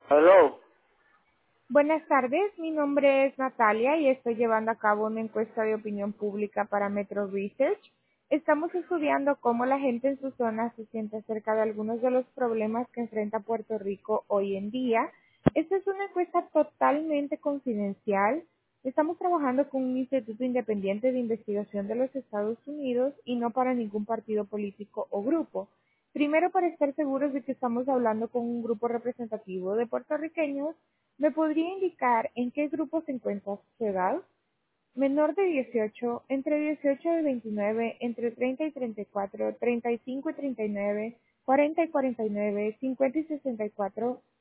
Hello. Buenas tardes, mi nombre es Natalia y estoy llevando a cabo una encuesta de opinión pública para Metro Research. Estamos estudiando cómo la gente en su zona se siente acerca de algunos de los problemas que enfrenta Puerto Rico hoy en día. Esta es una encuesta totalmente confidencial. Estamos trabajando con un instituto independiente de investigación de los Estados Unidos y no para ningún partido político o grupo. Primero, para estar seguros de que estamos hablando con un grupo representativo de puertorriqueños, ¿me podría indicar en qué grupo se encuentra su edad? Menor de 18, entre 18 y 29, entre 30 y 34, 35 y 39, 40 y 49, 50 y 64.